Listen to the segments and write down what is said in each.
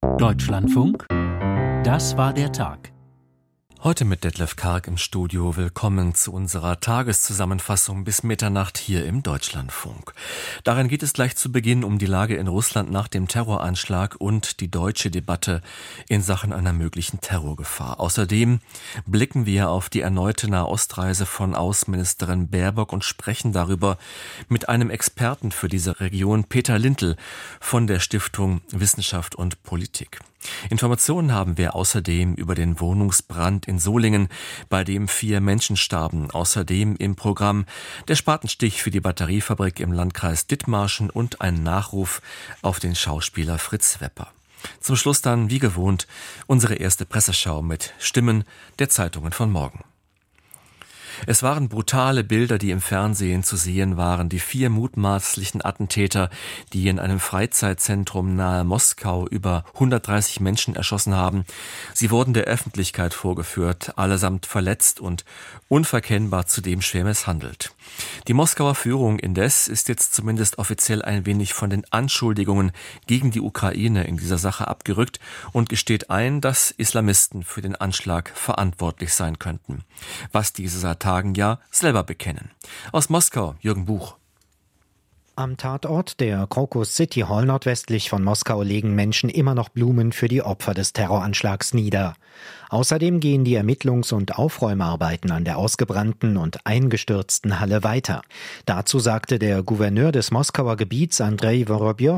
Deutschlandfunk, das war der Tag. Heute mit Detlef Karg im Studio. Willkommen zu unserer Tageszusammenfassung bis Mitternacht hier im Deutschlandfunk. Darin geht es gleich zu Beginn um die Lage in Russland nach dem Terroranschlag und die deutsche Debatte in Sachen einer möglichen Terrorgefahr. Außerdem blicken wir auf die erneute Nahostreise von Außenministerin Baerbock und sprechen darüber mit einem Experten für diese Region, Peter Lintl von der Stiftung Wissenschaft und Politik. Informationen haben wir außerdem über den Wohnungsbrand in Solingen, bei dem 4 Menschen starben. Außerdem im Programm der Spatenstich für die Batteriefabrik im Landkreis Dithmarschen und ein Nachruf auf den Schauspieler Fritz Wepper. Zum Schluss dann, wie gewohnt, unsere erste Presseschau mit Stimmen der Zeitungen von morgen. Es waren brutale Bilder, die im Fernsehen zu sehen waren. Die 4 mutmaßlichen Attentäter, die in einem Freizeitzentrum nahe Moskau über 130 Menschen erschossen haben. Sie wurden der Öffentlichkeit vorgeführt, allesamt verletzt und unverkennbar zudem schwer misshandelt. Die Moskauer Führung indes ist jetzt zumindest offiziell ein wenig von den Anschuldigungen gegen die Ukraine in dieser Sache abgerückt und gesteht ein, dass Islamisten für den Anschlag verantwortlich sein könnten. Was diese seit Tagen ja selber bekennen. Aus Moskau, Jürgen Buch. Am Tatort der Crocus City Hall nordwestlich von Moskau legen Menschen immer noch Blumen für die Opfer des Terroranschlags nieder. Außerdem gehen die Ermittlungs- und Aufräumarbeiten an der ausgebrannten und eingestürzten Halle weiter. Dazu sagte der Gouverneur des Moskauer Gebiets, Andrei Vorobjow: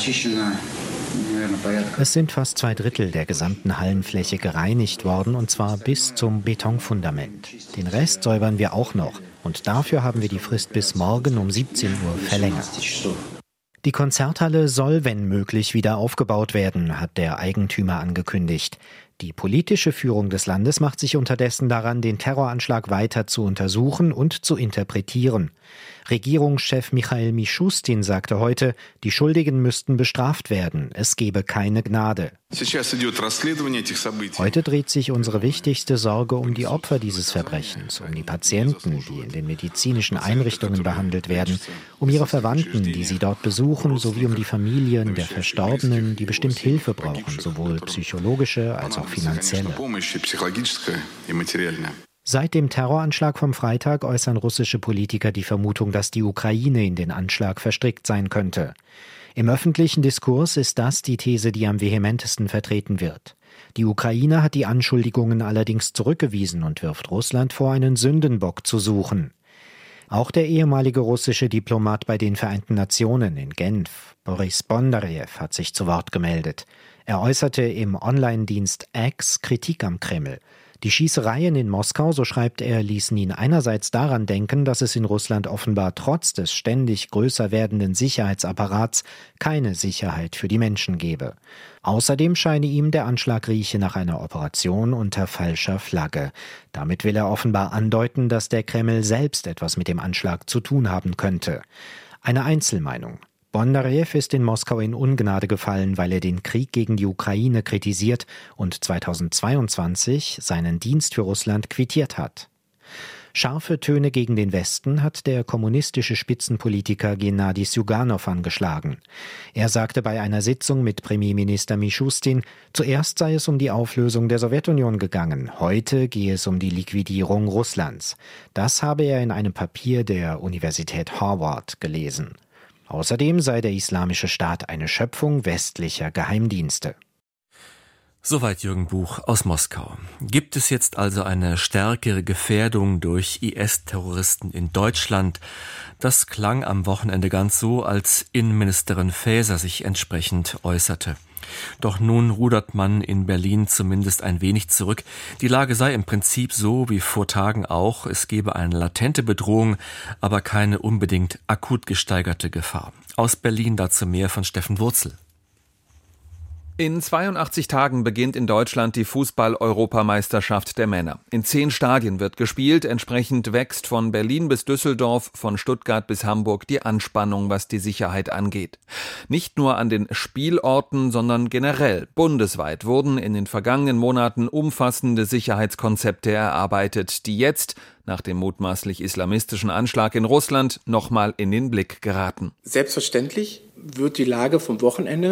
Es sind fast 2/3 der gesamten Hallenfläche gereinigt worden, und zwar bis zum Betonfundament. Den Rest säubern wir auch noch. Und dafür haben wir die Frist bis morgen um 17 Uhr verlängert. Die Konzerthalle soll, wenn möglich, wieder aufgebaut werden, hat der Eigentümer angekündigt. Die politische Führung des Landes macht sich unterdessen daran, den Terroranschlag weiter zu untersuchen und zu interpretieren. Regierungschef Michail Mischustin sagte heute, die Schuldigen müssten bestraft werden, es gebe keine Gnade. Heute dreht sich unsere wichtigste Sorge um die Opfer dieses Verbrechens, um die Patienten, die in den medizinischen Einrichtungen behandelt werden, um ihre Verwandten, die sie dort besuchen, sowie um die Familien der Verstorbenen, die bestimmt Hilfe brauchen, sowohl psychologische als auch finanzielle. Seit dem Terroranschlag vom Freitag äußern russische Politiker die Vermutung, dass die Ukraine in den Anschlag verstrickt sein könnte. Im öffentlichen Diskurs ist das die These, die am vehementesten vertreten wird. Die Ukraine hat die Anschuldigungen allerdings zurückgewiesen und wirft Russland vor, einen Sündenbock zu suchen. Auch der ehemalige russische Diplomat bei den Vereinten Nationen in Genf, Boris Bondarew, hat sich zu Wort gemeldet. Er äußerte im Online-Dienst X Kritik am Kreml. Die Schießereien in Moskau, so schreibt er, ließen ihn einerseits daran denken, dass es in Russland offenbar trotz des ständig größer werdenden Sicherheitsapparats keine Sicherheit für die Menschen gebe. Außerdem scheine ihm der Anschlag rieche nach einer Operation unter falscher Flagge. Damit will er offenbar andeuten, dass der Kreml selbst etwas mit dem Anschlag zu tun haben könnte. Eine Einzelmeinung. Bondarew ist in Moskau in Ungnade gefallen, weil er den Krieg gegen die Ukraine kritisiert und 2022 seinen Dienst für Russland quittiert hat. Scharfe Töne gegen den Westen hat der kommunistische Spitzenpolitiker Gennadi Sjuganov angeschlagen. Er sagte bei einer Sitzung mit Premierminister Mischustin, zuerst sei es um die Auflösung der Sowjetunion gegangen, heute gehe es um die Liquidierung Russlands. Das habe er in einem Papier der Universität Harvard gelesen. Außerdem sei der Islamische Staat eine Schöpfung westlicher Geheimdienste. Soweit Jürgen Buch aus Moskau. Gibt es jetzt also eine stärkere Gefährdung durch IS-Terroristen in Deutschland? Das klang am Wochenende ganz so, als Innenministerin Faeser sich entsprechend äußerte. Doch nun rudert man in Berlin zumindest ein wenig zurück. Die Lage sei im Prinzip so wie vor Tagen auch. Es gebe eine latente Bedrohung, aber keine unbedingt akut gesteigerte Gefahr. Aus Berlin dazu mehr von Steffen Wurzel. In 82 Tagen beginnt in Deutschland die Fußball-Europameisterschaft der Männer. In 10 Stadien wird gespielt, entsprechend wächst von Berlin bis Düsseldorf, von Stuttgart bis Hamburg die Anspannung, was die Sicherheit angeht. Nicht nur an den Spielorten, sondern generell bundesweit wurden in den vergangenen Monaten umfassende Sicherheitskonzepte erarbeitet, die jetzt, nach dem mutmaßlich islamistischen Anschlag in Russland, nochmal in den Blick geraten. Selbstverständlich wird die Lage vom Wochenende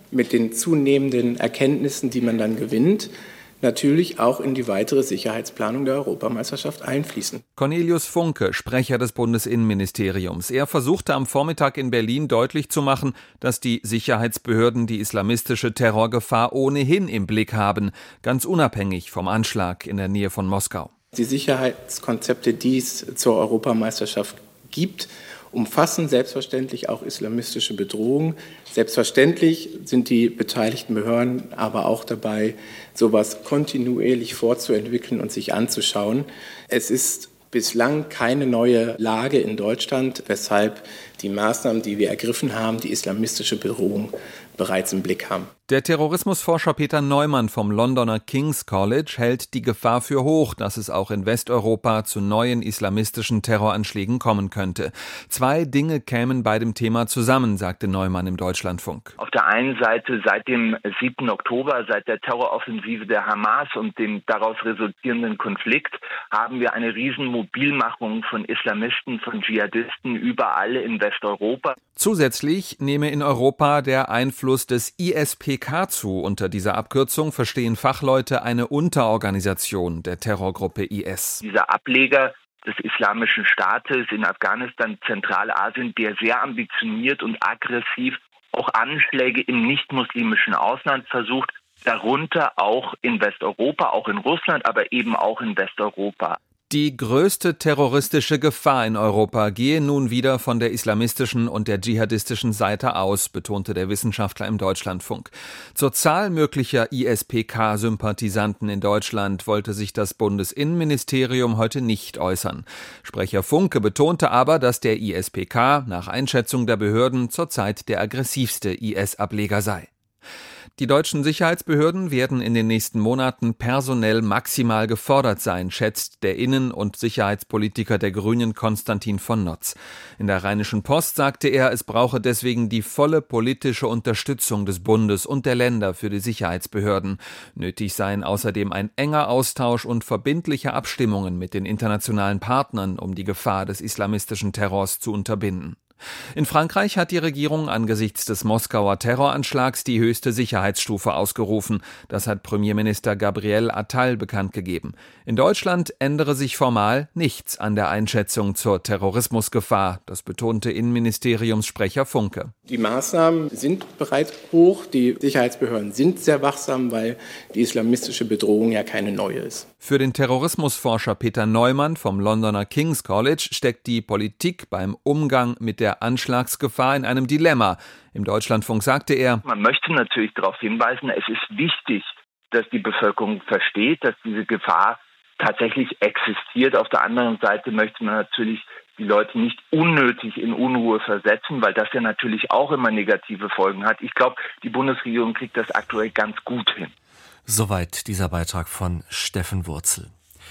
mit den zunehmenden Erkenntnissen, die man dann gewinnt, natürlich auch in die weitere Sicherheitsplanung der Europameisterschaft einfließen. Cornelius Funke, Sprecher des Bundesinnenministeriums. Er versuchte am Vormittag in Berlin deutlich zu machen, dass die Sicherheitsbehörden die islamistische Terrorgefahr ohnehin im Blick haben, ganz unabhängig vom Anschlag in der Nähe von Moskau. Die Sicherheitskonzepte, die es zur Europameisterschaft gibt, umfassen selbstverständlich auch islamistische Bedrohungen. Selbstverständlich sind die beteiligten Behörden aber auch dabei, sowas kontinuierlich fortzuentwickeln und sich anzuschauen. Es ist bislang keine neue Lage in Deutschland, weshalb die Maßnahmen, die wir ergriffen haben, die islamistische Bedrohung bereits im Blick haben. Der Terrorismusforscher Peter Neumann vom Londoner King's College hält die Gefahr für hoch, dass es auch in Westeuropa zu neuen islamistischen Terroranschlägen kommen könnte. 2 Dinge kämen bei dem Thema zusammen, sagte Neumann im Deutschlandfunk. Auf der einen Seite seit dem 7. Oktober, seit der Terroroffensive der Hamas und dem daraus resultierenden Konflikt, haben wir eine Riesenmobilmachung von Islamisten, von Dschihadisten überall in Westeuropa. Zusätzlich nehme in Europa der Einfluss des ISPK zu. Unter dieser Abkürzung verstehen Fachleute eine Unterorganisation der Terrorgruppe IS. Dieser Ableger des Islamischen Staates in Afghanistan, Zentralasien, der sehr ambitioniert und aggressiv auch Anschläge im nicht-muslimischen Ausland versucht, darunter auch in Westeuropa, auch in Russland, aber eben auch in Westeuropa. Die größte terroristische Gefahr in Europa gehe nun wieder von der islamistischen und der dschihadistischen Seite aus, betonte der Wissenschaftler im Deutschlandfunk. Zur Zahl möglicher ISPK-Sympathisanten in Deutschland wollte sich das Bundesinnenministerium heute nicht äußern. Sprecher Funke betonte aber, dass der ISPK nach Einschätzung der Behörden zurzeit der aggressivste IS-Ableger sei. Die deutschen Sicherheitsbehörden werden in den nächsten Monaten personell maximal gefordert sein, schätzt der Innen- und Sicherheitspolitiker der Grünen Konstantin von Notz. In der Rheinischen Post sagte er, es brauche deswegen die volle politische Unterstützung des Bundes und der Länder für die Sicherheitsbehörden. Nötig seien außerdem ein enger Austausch und verbindliche Abstimmungen mit den internationalen Partnern, um die Gefahr des islamistischen Terrors zu unterbinden. In Frankreich hat die Regierung angesichts des Moskauer Terroranschlags die höchste Sicherheitsstufe ausgerufen. Das hat Premierminister Gabriel Attal bekannt gegeben. In Deutschland ändere sich formal nichts an der Einschätzung zur Terrorismusgefahr. Das betonte Innenministeriumssprecher Funke. Die Maßnahmen sind bereits hoch. Die Sicherheitsbehörden sind sehr wachsam, weil die islamistische Bedrohung ja keine neue ist. Für den Terrorismusforscher Peter Neumann vom Londoner King's College steckt die Politik beim Umgang mit der Anschlagsgefahr in einem Dilemma. Im Deutschlandfunk sagte er: Man möchte natürlich darauf hinweisen, es ist wichtig, dass die Bevölkerung versteht, dass diese Gefahr tatsächlich existiert. Auf der anderen Seite möchte man natürlich die Leute nicht unnötig in Unruhe versetzen, weil das ja natürlich auch immer negative Folgen hat. Ich glaube, die Bundesregierung kriegt das aktuell ganz gut hin. Soweit dieser Beitrag von Steffen Wurzel.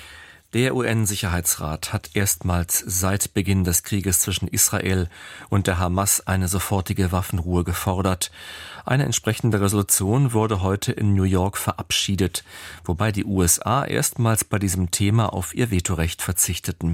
Der UN-Sicherheitsrat hat erstmals seit Beginn des Krieges zwischen Israel und der Hamas eine sofortige Waffenruhe gefordert. Eine entsprechende Resolution wurde heute in New York verabschiedet, wobei die USA erstmals bei diesem Thema auf ihr Vetorecht verzichteten.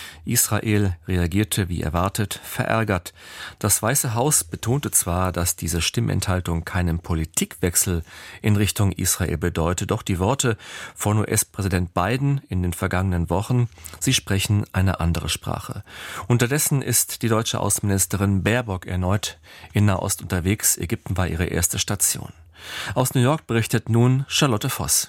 Israel reagierte wie erwartet verärgert. Das Weiße Haus betonte zwar, dass diese Stimmenthaltung keinen Politikwechsel in Richtung Israel bedeute, doch die Worte von US-Präsident Biden in den vergangenen Wochen, sie sprechen eine andere Sprache. Unterdessen ist die deutsche Außenministerin Baerbock erneut in Nahost unterwegs. Ägypten war ihre erste Station. Aus New York berichtet nun Charlotte Voss.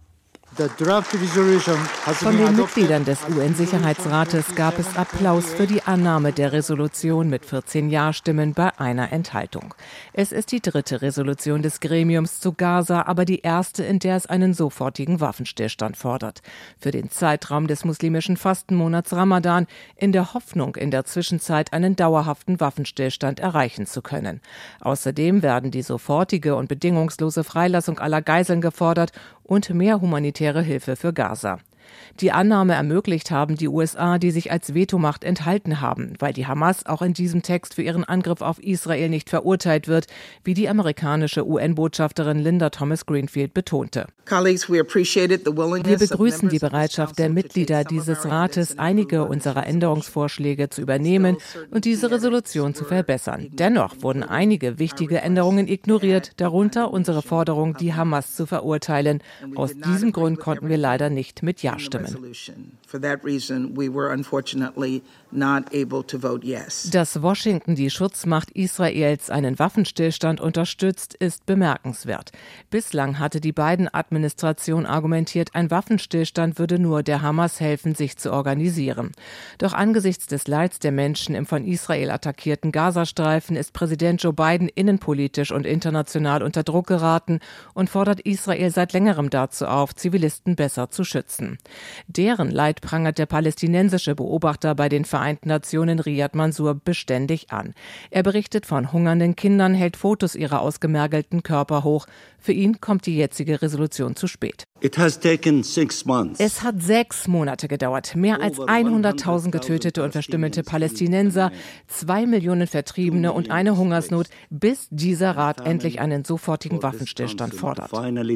Von den Mitgliedern des UN-Sicherheitsrates gab es Applaus für die Annahme der Resolution mit 14 Ja-Stimmen bei einer Enthaltung. Es ist die 3. Resolution des Gremiums zu Gaza, aber die erste, in der es einen sofortigen Waffenstillstand fordert. Für den Zeitraum des muslimischen Fastenmonats Ramadan, in der Hoffnung, in der Zwischenzeit einen dauerhaften Waffenstillstand erreichen zu können. Außerdem werden die sofortige und bedingungslose Freilassung aller Geiseln gefordert und mehr humanitäre Hilfe für Gaza. die Annahme ermöglicht haben die USA, die sich als Vetomacht enthalten haben, weil die Hamas auch in diesem Text für ihren Angriff auf Israel nicht verurteilt wird, wie die amerikanische UN-Botschafterin Linda Thomas-Greenfield betonte. Wir begrüßen die Bereitschaft der Mitglieder dieses Rates, einige unserer Änderungsvorschläge zu übernehmen und diese Resolution zu verbessern. Dennoch wurden einige wichtige Änderungen ignoriert, darunter unsere Forderung, die Hamas zu verurteilen. Aus diesem Grund konnten wir leider nicht mit Ja stimmen. Dass Washington die Schutzmacht Israels einen Waffenstillstand unterstützt, ist bemerkenswert. Bislang hatte die Biden-Administration argumentiert, ein Waffenstillstand würde nur der Hamas helfen, sich zu organisieren. Doch angesichts des Leids der Menschen im von Israel attackierten Gazastreifen ist Präsident Joe Biden innenpolitisch und international unter Druck geraten und fordert Israel seit längerem dazu auf, Zivilisten besser zu schützen. Deren Leid prangert der palästinensische Beobachter bei den Vereinten Nationen Riyad Mansour beständig an. Er berichtet von hungernden Kindern, hält Fotos ihrer ausgemergelten Körper hoch. Für ihn kommt die jetzige Resolution zu spät. Es hat 6 Monate gedauert. Mehr als 100.000 getötete und verstümmelte Palästinenser, 2 Millionen Vertriebene und eine Hungersnot, bis dieser Rat endlich einen sofortigen Waffenstillstand fordert.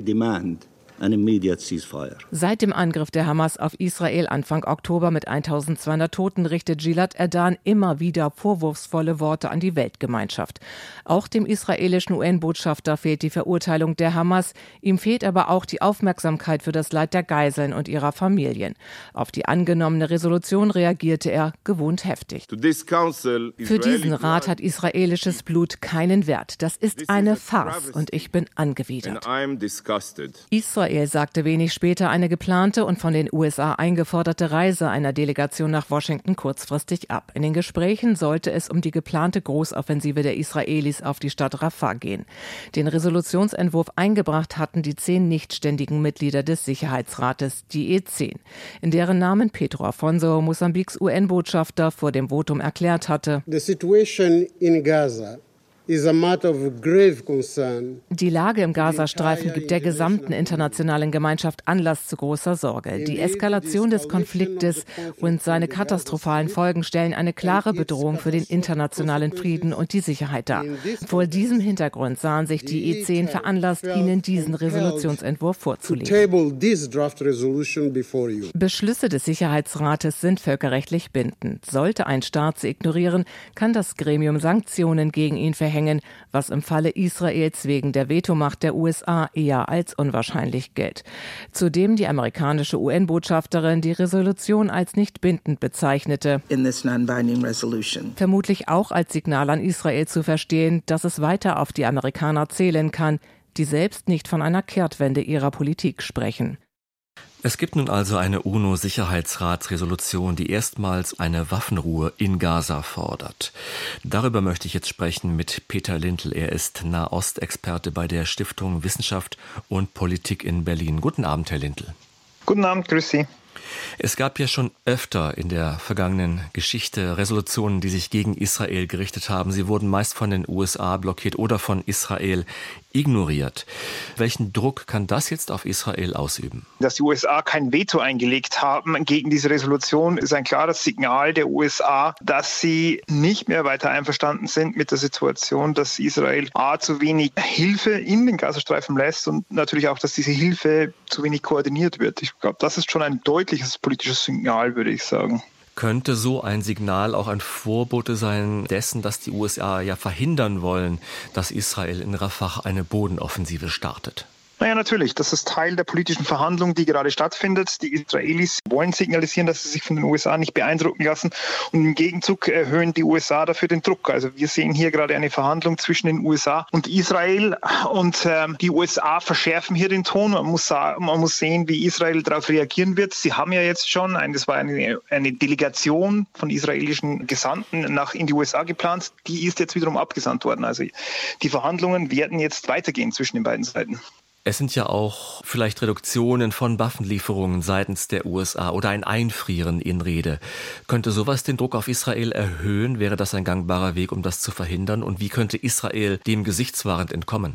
Seit dem Angriff der Hamas auf Israel Anfang Oktober mit 1.200 Toten richtet Gilad Erdan immer wieder vorwurfsvolle Worte an die Weltgemeinschaft. Auch dem israelischen UN-Botschafter fehlt die Verurteilung der Hamas. Ihm fehlt aber auch die Aufmerksamkeit für das Leid der Geiseln und ihrer Familien. Auf die angenommene Resolution reagierte er gewohnt heftig. Für diesen Rat hat israelisches Blut keinen Wert. Das ist eine Farce und ich bin angewidert. Israel sagte wenig später eine geplante und von den USA eingeforderte Reise einer Delegation nach Washington kurzfristig ab. In den Gesprächen sollte es um die geplante Großoffensive der Israelis auf die Stadt Rafah gehen. Den Resolutionsentwurf eingebracht hatten die 10 nichtständigen Mitglieder des Sicherheitsrates, die E10, in deren Namen Pedro Afonso, Mosambiks UN-Botschafter, vor dem Votum erklärt hatte: The situation in Gaza Die Lage im Gazastreifen gibt der gesamten internationalen Gemeinschaft Anlass zu großer Sorge. Die Eskalation des Konfliktes und seine katastrophalen Folgen stellen eine klare Bedrohung für den internationalen Frieden und die Sicherheit dar. Vor diesem Hintergrund sahen sich die E10 veranlasst, Ihnen diesen Resolutionsentwurf vorzulegen. Beschlüsse des Sicherheitsrates sind völkerrechtlich bindend. Sollte ein Staat sie ignorieren, kann das Gremium Sanktionen gegen ihn verhängen, was im Falle Israels wegen der Vetomacht der USA eher als unwahrscheinlich gilt. Zudem die amerikanische UN-Botschafterin die Resolution als nicht bindend bezeichnete. Vermutlich auch als Signal an Israel zu verstehen, dass es weiter auf die Amerikaner zählen kann, die selbst nicht von einer Kehrtwende ihrer Politik sprechen. Es gibt nun also eine UNO-Sicherheitsratsresolution, die erstmals eine Waffenruhe in Gaza fordert. Darüber möchte ich jetzt sprechen mit Peter Lintl. Er ist Nahostexperte bei der Stiftung Wissenschaft und Politik in Berlin. Guten Abend, Herr Lintl. Guten Abend, grüß Sie. Es gab ja schon öfter in der vergangenen Geschichte Resolutionen, die sich gegen Israel gerichtet haben. Sie wurden meist von den USA blockiert oder von Israel ignoriert. Welchen Druck kann das jetzt auf Israel ausüben? Dass die USA kein Veto eingelegt haben gegen diese Resolution, ist ein klares Signal der USA, dass sie nicht mehr weiter einverstanden sind mit der Situation, dass Israel zu wenig Hilfe in den Gazastreifen lässt und natürlich auch, dass diese Hilfe zu wenig koordiniert wird. Ich glaube, das ist schon ein deutliches politisches Signal, würde ich sagen. Könnte so ein Signal auch ein Vorbote sein dessen, dass die USA ja verhindern wollen, dass Israel in Rafah eine Bodenoffensive startet? Naja, natürlich. Das ist Teil der politischen Verhandlung, die gerade stattfindet. Die Israelis wollen signalisieren, dass sie sich von den USA nicht beeindrucken lassen. Und im Gegenzug erhöhen die USA dafür den Druck. Also wir sehen hier gerade eine Verhandlung zwischen den USA und Israel. Und die USA verschärfen hier den Ton. Man muss sehen, wie Israel darauf reagieren wird. Sie haben ja jetzt schon, das war eine Delegation von israelischen Gesandten in die USA geplant. Die ist jetzt wiederum abgesandt worden. Also die Verhandlungen werden jetzt weitergehen zwischen den beiden Seiten. Es sind ja auch vielleicht Reduktionen von Waffenlieferungen seitens der USA oder ein Einfrieren in Rede. Könnte sowas den Druck auf Israel erhöhen? Wäre das ein gangbarer Weg, um das zu verhindern? Und wie könnte Israel dem gesichtswahrend entkommen?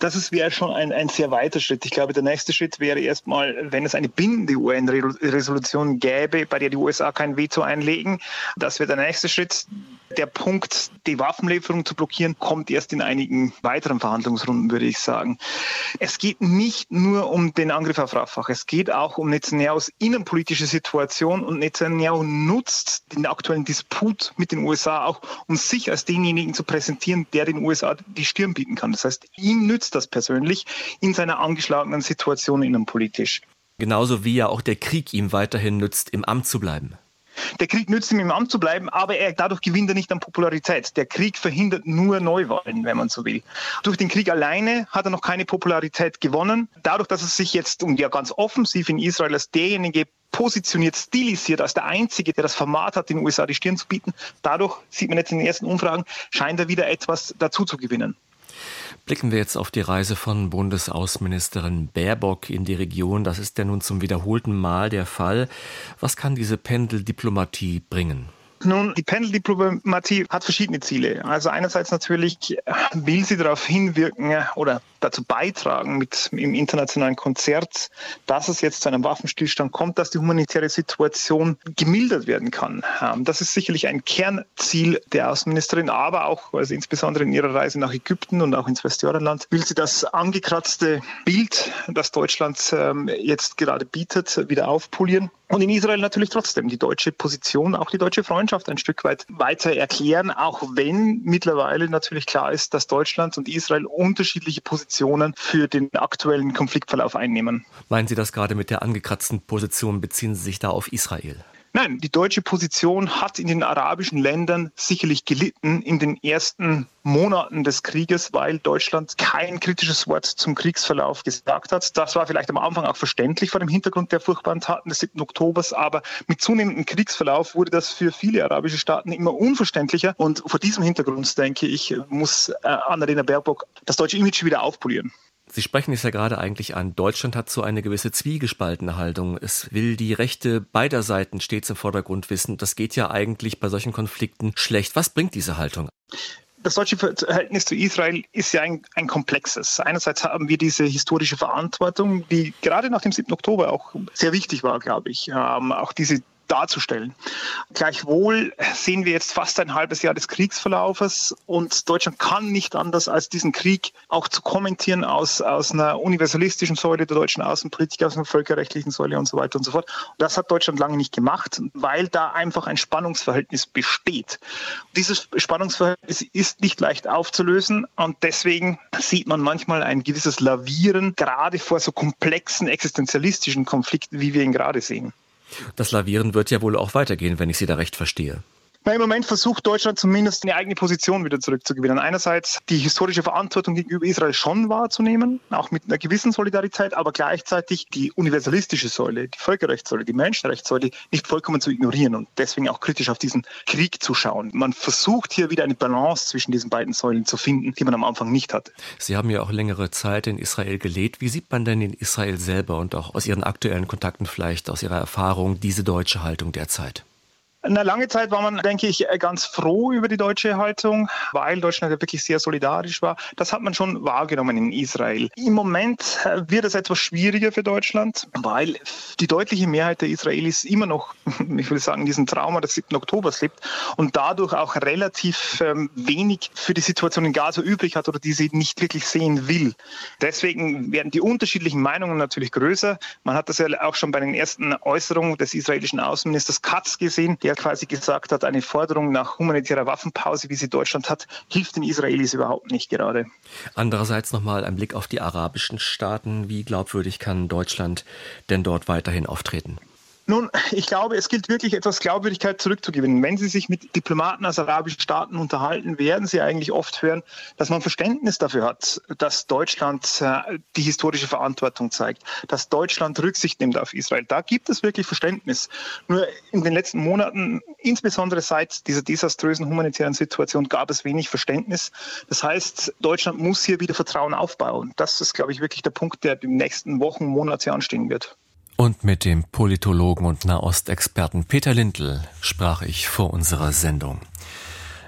wäre schon ein sehr weiter Schritt. Ich glaube, der nächste Schritt wäre erstmal, wenn es eine bindende UN-Resolution gäbe, bei der die USA kein Veto einlegen. Das wäre der nächste Schritt. Der Punkt, die Waffenlieferung zu blockieren, kommt erst in einigen weiteren Verhandlungsrunden, würde ich sagen. Es geht nicht nur um den Angriff auf Rafah. Es geht auch um Netanyahus innenpolitische Situation, und Netanyahu nutzt den aktuellen Disput mit den USA auch, um sich als denjenigen zu präsentieren, der den USA die Stirn bieten kann. Das heißt, ihm nützt das persönlich in seiner angeschlagenen Situation innenpolitisch. Genauso wie ja auch der Krieg ihm weiterhin nützt, im Amt zu bleiben. Der Krieg nützt ihm im Amt zu bleiben, aber dadurch gewinnt er nicht an Popularität. Der Krieg verhindert nur Neuwahlen, wenn man so will. Durch den Krieg alleine hat er noch keine Popularität gewonnen. Dadurch, dass er sich jetzt ganz offensiv in Israel als derjenige positioniert, stilisiert, als der Einzige, der das Format hat, den USA die Stirn zu bieten, dadurch sieht man jetzt in den ersten Umfragen, scheint er wieder etwas dazu zu gewinnen. Blicken wir jetzt auf die Reise von Bundesaußenministerin Baerbock in die Region. Das ist ja nun zum wiederholten Mal der Fall. Was kann diese Pendeldiplomatie bringen? Nun, die Pendeldiplomatie hat verschiedene Ziele. Also einerseits natürlich will sie darauf hinwirken oder dazu beitragen im internationalen Konzert, dass es jetzt zu einem Waffenstillstand kommt, dass die humanitäre Situation gemildert werden kann. Das ist sicherlich ein Kernziel der Außenministerin, aber auch, also insbesondere in ihrer Reise nach Ägypten und auch ins Westjordanland, will sie das angekratzte Bild, das Deutschland jetzt gerade bietet, wieder aufpolieren. Und in Israel natürlich trotzdem die deutsche Position, auch die deutsche Freundschaft ein Stück weit weiter erklären, auch wenn mittlerweile natürlich klar ist, dass Deutschland und Israel unterschiedliche Positionen für den aktuellen Konfliktverlauf einnehmen. Meinen Sie das gerade mit der angekratzten Position? Beziehen Sie sich da auf Israel? Nein, die deutsche Position hat in den arabischen Ländern sicherlich gelitten in den ersten Monaten des Krieges, weil Deutschland kein kritisches Wort zum Kriegsverlauf gesagt hat. Das war vielleicht am Anfang auch verständlich vor dem Hintergrund der furchtbaren Taten des 7. Oktobers, aber mit zunehmendem Kriegsverlauf wurde das für viele arabische Staaten immer unverständlicher, und vor diesem Hintergrund, denke ich, muss Annalena Baerbock das deutsche Image wieder aufpolieren. Sie sprechen es ja gerade eigentlich an. Deutschland hat so eine gewisse zwiegespaltene Haltung. Es will die Rechte beider Seiten stets im Vordergrund wissen. Das geht ja eigentlich bei solchen Konflikten schlecht. Was bringt diese Haltung? Das deutsche Verhältnis zu Israel ist ja ein komplexes. Einerseits haben wir diese historische Verantwortung, die gerade nach dem 7. Oktober auch sehr wichtig war, glaube ich, auch diese darzustellen. Gleichwohl sehen wir jetzt fast ein halbes Jahr des Kriegsverlaufes, und Deutschland kann nicht anders, als diesen Krieg auch zu kommentieren aus einer universalistischen Säule der deutschen Außenpolitik, aus einer völkerrechtlichen Säule und so weiter und so fort. Das hat Deutschland lange nicht gemacht, weil da einfach ein Spannungsverhältnis besteht. Dieses Spannungsverhältnis ist nicht leicht aufzulösen, und deswegen sieht man manchmal ein gewisses Lavieren, gerade vor so komplexen existenzialistischen Konflikten, wie wir ihn gerade sehen. Das Lavieren wird ja wohl auch weitergehen, wenn ich Sie da recht verstehe. Im Moment versucht Deutschland zumindest eine eigene Position wieder zurückzugewinnen. Einerseits die historische Verantwortung gegenüber Israel schon wahrzunehmen, auch mit einer gewissen Solidarität, aber gleichzeitig die universalistische Säule, die Völkerrechtssäule, die Menschenrechtssäule nicht vollkommen zu ignorieren und deswegen auch kritisch auf diesen Krieg zu schauen. Man versucht hier wieder eine Balance zwischen diesen beiden Säulen zu finden, die man am Anfang nicht hatte. Sie haben ja auch längere Zeit in Israel gelebt. Wie sieht man denn in Israel selber und auch aus Ihren aktuellen Kontakten vielleicht, aus Ihrer Erfahrung, diese deutsche Haltung derzeit? Eine lange Zeit war man, denke ich, ganz froh über die deutsche Haltung, weil Deutschland ja wirklich sehr solidarisch war. Das hat man schon wahrgenommen in Israel. Im Moment wird es etwas schwieriger für Deutschland, weil die deutliche Mehrheit der Israelis immer noch, ich will sagen, diesen Trauma des 7. Oktobers lebt und dadurch auch relativ wenig für die Situation in Gaza übrig hat oder die sie nicht wirklich sehen will. Deswegen werden die unterschiedlichen Meinungen natürlich größer. Man hat das ja auch schon bei den ersten Äußerungen des israelischen Außenministers Katz gesehen, der quasi gesagt hat, eine Forderung nach humanitärer Waffenpause, wie sie Deutschland hat, hilft den Israelis überhaupt nicht gerade. Andererseits nochmal ein Blick auf die arabischen Staaten. Wie glaubwürdig kann Deutschland denn dort weiterhin auftreten? Nun, ich glaube, es gilt wirklich etwas Glaubwürdigkeit zurückzugewinnen. Wenn Sie sich mit Diplomaten aus arabischen Staaten unterhalten, werden Sie eigentlich oft hören, dass man Verständnis dafür hat, dass Deutschland die historische Verantwortung zeigt, dass Deutschland Rücksicht nimmt auf Israel. Da gibt es wirklich Verständnis. Nur in den letzten Monaten, insbesondere seit dieser desaströsen humanitären Situation, gab es wenig Verständnis. Das heißt, Deutschland muss hier wieder Vertrauen aufbauen. Das ist, glaube ich, wirklich der Punkt, der in den nächsten Wochen, Monate anstehen wird. Und mit dem Politologen und Nahostexperten Peter Lindl sprach ich vor unserer Sendung.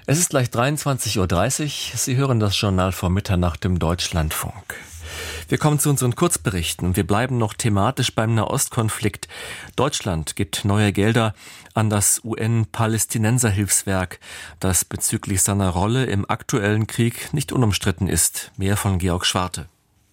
Es ist gleich 23:30 Uhr. Sie hören das Journal vor Mitternacht im Deutschlandfunk. Wir kommen zu unseren Kurzberichten und wir bleiben noch thematisch beim Nahostkonflikt. Deutschland gibt neue Gelder an das UN-Palästinenser-Hilfswerk, das bezüglich seiner Rolle im aktuellen Krieg nicht unumstritten ist. Mehr von Georg Schwarte.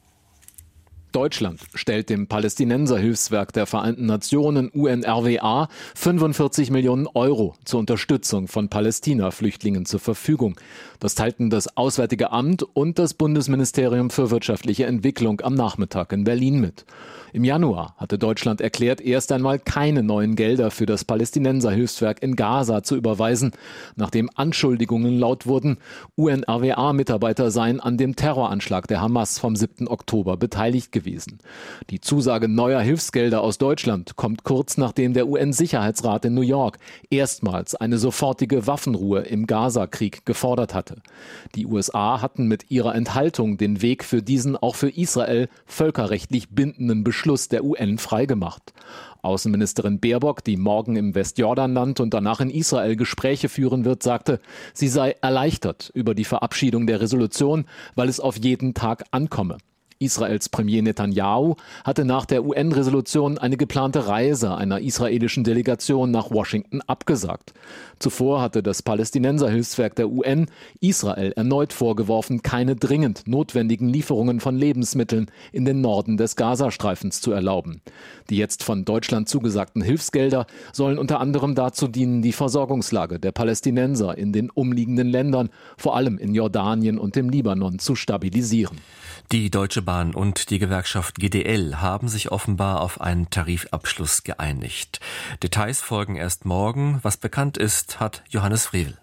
Deutschland stellt dem Palästinenser-Hilfswerk der Vereinten Nationen UNRWA 45 Millionen Euro zur Unterstützung von Palästina-Flüchtlingen zur Verfügung. Das teilten das Auswärtige Amt und das Bundesministerium für wirtschaftliche Entwicklung am Nachmittag in Berlin mit. Im Januar hatte Deutschland erklärt, erst einmal keine neuen Gelder für das Palästinenser-Hilfswerk in Gaza zu überweisen, nachdem Anschuldigungen laut wurden, UNRWA-Mitarbeiter seien an dem Terroranschlag der Hamas vom 7. Oktober beteiligt gewesen. Die Zusage neuer Hilfsgelder aus Deutschland kommt kurz nachdem der UN-Sicherheitsrat in New York erstmals eine sofortige Waffenruhe im Gaza-Krieg gefordert hatte. Die USA hatten mit ihrer Enthaltung den Weg für diesen auch für Israel völkerrechtlich bindenden Beschluss der UN freigemacht. Außenministerin Baerbock, die morgen im Westjordanland und danach in Israel Gespräche führen wird, sagte, sie sei erleichtert über die Verabschiedung der Resolution, weil es auf jeden Tag ankomme. Israels Premier Netanyahu hatte nach der UN-Resolution eine geplante Reise einer israelischen Delegation nach Washington abgesagt. Zuvor hatte das Palästinenser-Hilfswerk der UN Israel erneut vorgeworfen, keine dringend notwendigen Lieferungen von Lebensmitteln in den Norden des Gazastreifens zu erlauben. Die jetzt von Deutschland zugesagten Hilfsgelder sollen unter anderem dazu dienen, die Versorgungslage der Palästinenser in den umliegenden Ländern, vor allem in Jordanien und dem Libanon, zu stabilisieren. Die Deutsche Bahn und die Gewerkschaft GDL haben sich offenbar auf einen Tarifabschluss geeinigt. Details folgen erst morgen. Was bekannt ist, hat Johannes Frevel.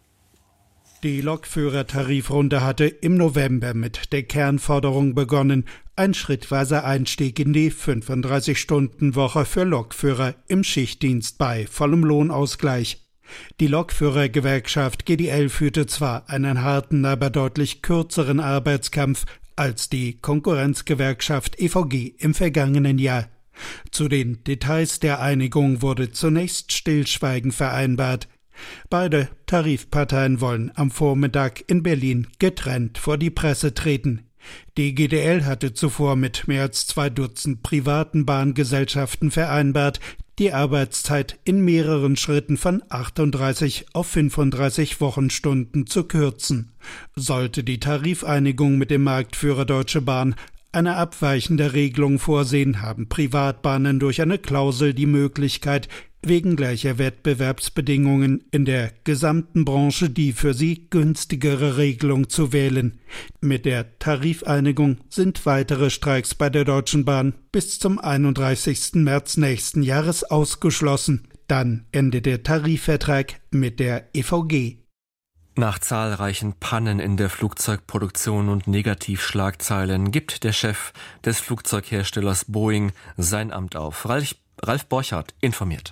Die Lokführertarifrunde hatte im November mit der Kernforderung begonnen, ein schrittweiser Einstieg in die 35-Stunden-Woche für Lokführer im Schichtdienst bei vollem Lohnausgleich. Die Lokführergewerkschaft GDL führte zwar einen harten, aber deutlich kürzeren Arbeitskampf als die Konkurrenzgewerkschaft EVG im vergangenen Jahr. Zu den Details der Einigung wurde zunächst Stillschweigen vereinbart. Beide Tarifparteien wollen am Vormittag in Berlin getrennt vor die Presse treten. Die GDL hatte zuvor mit mehr als 2 Dutzend privaten Bahngesellschaften vereinbart, die Arbeitszeit in mehreren Schritten von 38 auf 35 Wochenstunden zu kürzen. Sollte die Tarifeinigung mit dem Marktführer Deutsche Bahn eine abweichende Regelung vorsehen, haben Privatbahnen durch eine Klausel die Möglichkeit, wegen gleicher Wettbewerbsbedingungen in der gesamten Branche die für sie günstigere Regelung zu wählen. Mit der Tarifeinigung sind weitere Streiks bei der Deutschen Bahn bis zum 31. März nächsten Jahres ausgeschlossen. Dann endet der Tarifvertrag mit der EVG. Nach zahlreichen Pannen in der Flugzeugproduktion und Negativschlagzeilen gibt der Chef des Flugzeugherstellers Boeing sein Amt auf. Ralf Borchardt informiert.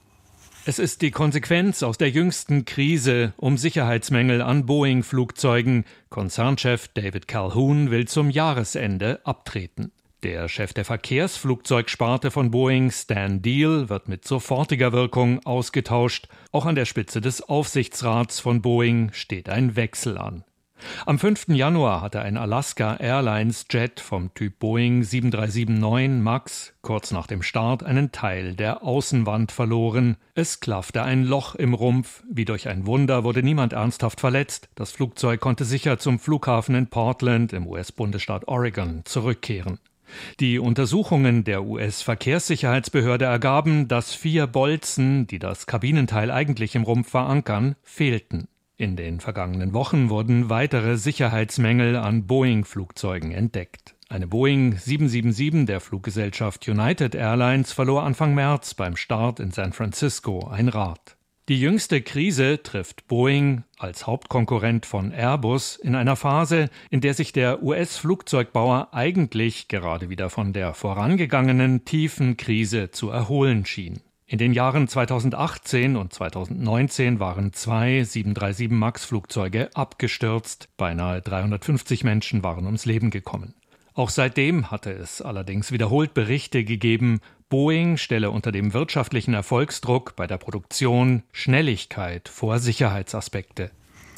Es ist die Konsequenz aus der jüngsten Krise um Sicherheitsmängel an Boeing-Flugzeugen. Konzernchef David Calhoun will zum Jahresende abtreten. Der Chef der Verkehrsflugzeugsparte von Boeing, Stan Deal, wird mit sofortiger Wirkung ausgetauscht. Auch an der Spitze des Aufsichtsrats von Boeing steht ein Wechsel an. Am 5. Januar hatte ein Alaska Airlines Jet vom Typ Boeing 7379 MAX kurz nach dem Start einen Teil der Außenwand verloren. Es klaffte ein Loch im Rumpf. Wie durch ein Wunder wurde niemand ernsthaft verletzt. Das Flugzeug konnte sicher zum Flughafen in Portland im US-Bundesstaat Oregon zurückkehren. Die Untersuchungen der US-Verkehrssicherheitsbehörde ergaben, dass 4 Bolzen, die das Kabinenteil eigentlich im Rumpf verankern, fehlten. In den vergangenen Wochen wurden weitere Sicherheitsmängel an Boeing-Flugzeugen entdeckt. Eine Boeing 777 der Fluggesellschaft United Airlines verlor Anfang März beim Start in San Francisco ein Rad. Die jüngste Krise trifft Boeing als Hauptkonkurrent von Airbus in einer Phase, in der sich der US-Flugzeugbauer eigentlich gerade wieder von der vorangegangenen tiefen Krise zu erholen schien. In den Jahren 2018 und 2019 waren 2 737 MAX-Flugzeuge abgestürzt. Beinahe 350 Menschen waren ums Leben gekommen. Auch seitdem hatte es allerdings wiederholt Berichte gegeben, Boeing stelle unter dem wirtschaftlichen Erfolgsdruck bei der Produktion Schnelligkeit vor Sicherheitsaspekte.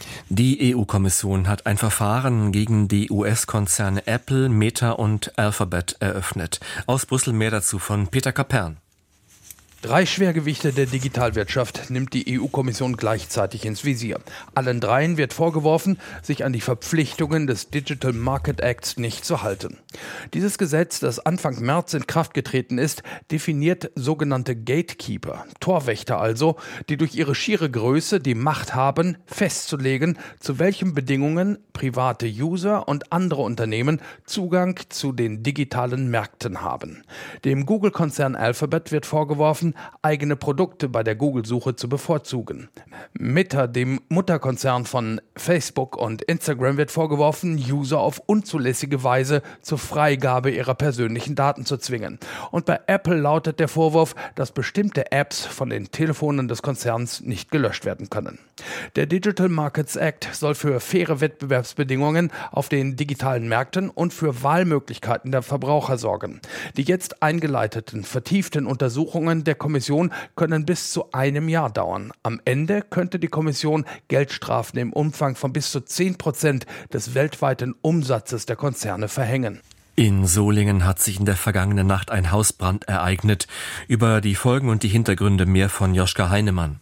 Die EU-Kommission hat ein Verfahren gegen die US-Konzerne Apple, Meta und Alphabet eröffnet. Aus Brüssel mehr dazu von Peter Kapern. 3 Schwergewichte der Digitalwirtschaft nimmt die EU-Kommission gleichzeitig ins Visier. Allen dreien wird vorgeworfen, sich an die Verpflichtungen des Digital Market Acts nicht zu halten. Dieses Gesetz, das Anfang März in Kraft getreten ist, definiert sogenannte Gatekeeper, Torwächter also, die durch ihre schiere Größe die Macht haben, festzulegen, zu welchen Bedingungen private User und andere Unternehmen Zugang zu den digitalen Märkten haben. Dem Google-Konzern Alphabet wird vorgeworfen, eigene Produkte bei der Google-Suche zu bevorzugen. Meta, dem Mutterkonzern von Facebook und Instagram, wird vorgeworfen, User auf unzulässige Weise zur Freigabe ihrer persönlichen Daten zu zwingen. Und bei Apple lautet der Vorwurf, dass bestimmte Apps von den Telefonen des Konzerns nicht gelöscht werden können. Der Digital Markets Act soll für faire Wettbewerbsbedingungen auf den digitalen Märkten und für Wahlmöglichkeiten der Verbraucher sorgen. Die jetzt eingeleiteten, vertieften Untersuchungen der Kommission können bis zu 1 Jahr dauern. Am Ende könnte die Kommission Geldstrafen im Umfang von bis zu 10% des weltweiten Umsatzes der Konzerne verhängen. In Solingen hat sich in der vergangenen Nacht ein Hausbrand ereignet. Über die Folgen und die Hintergründe mehr von Joschka Heinemann.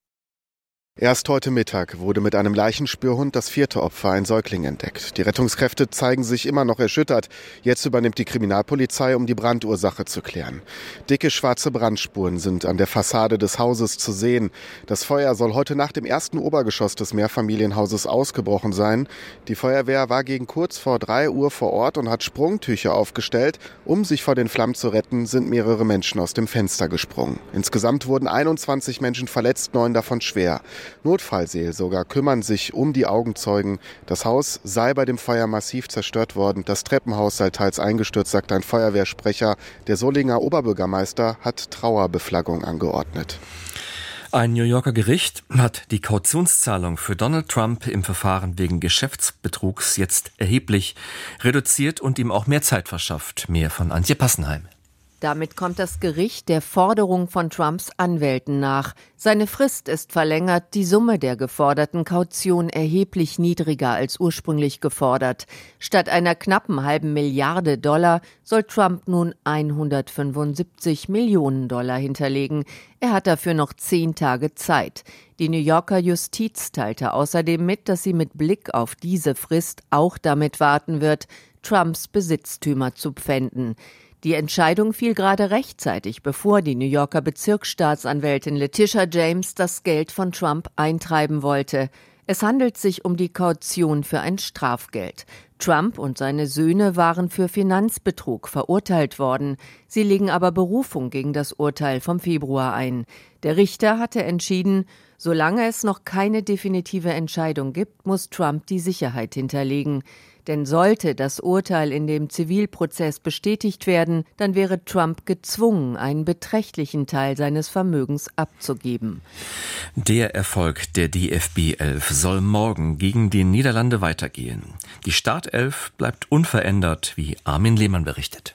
Erst heute Mittag wurde mit einem Leichenspürhund das 4. Opfer, ein Säugling, entdeckt. Die Rettungskräfte zeigen sich immer noch erschüttert. Jetzt übernimmt die Kriminalpolizei, um die Brandursache zu klären. Dicke schwarze Brandspuren sind an der Fassade des Hauses zu sehen. Das Feuer soll heute Nacht im 1. Obergeschoss des Mehrfamilienhauses ausgebrochen sein. Die Feuerwehr war gegen kurz vor 3 Uhr vor Ort und hat Sprungtücher aufgestellt. Um sich vor den Flammen zu retten, sind mehrere Menschen aus dem Fenster gesprungen. Insgesamt wurden 21 Menschen verletzt, 9 davon schwer. Notfallseelsorger kümmern sich um die Augenzeugen. Das Haus sei bei dem Feuer massiv zerstört worden. Das Treppenhaus sei teils eingestürzt, sagt ein Feuerwehrsprecher. Der Solinger Oberbürgermeister hat Trauerbeflaggung angeordnet. Ein New Yorker Gericht hat die Kautionszahlung für Donald Trump im Verfahren wegen Geschäftsbetrugs jetzt erheblich reduziert und ihm auch mehr Zeit verschafft. Mehr von Antje Passenheim. Damit kommt das Gericht der Forderung von Trumps Anwälten nach. Seine Frist ist verlängert, die Summe der geforderten Kaution erheblich niedriger als ursprünglich gefordert. Statt einer knappen halben Milliarde Dollar soll Trump nun 175 Millionen Dollar hinterlegen. Er hat dafür noch 10 Tage Zeit. Die New Yorker Justiz teilte außerdem mit, dass sie mit Blick auf diese Frist auch damit warten wird, Trumps Besitztümer zu pfänden. Die Entscheidung fiel gerade rechtzeitig, bevor die New Yorker Bezirksstaatsanwältin Letitia James das Geld von Trump eintreiben wollte. Es handelt sich um die Kaution für ein Strafgeld. Trump und seine Söhne waren für Finanzbetrug verurteilt worden. Sie legen aber Berufung gegen das Urteil vom Februar ein. Der Richter hatte entschieden, solange es noch keine definitive Entscheidung gibt, muss Trump die Sicherheit hinterlegen. Denn sollte das Urteil in dem Zivilprozess bestätigt werden, dann wäre Trump gezwungen, einen beträchtlichen Teil seines Vermögens abzugeben. Der Erfolg der DFB 11 soll morgen gegen die Niederlande weitergehen. Die Startelf bleibt unverändert, wie Armin Lehmann berichtet.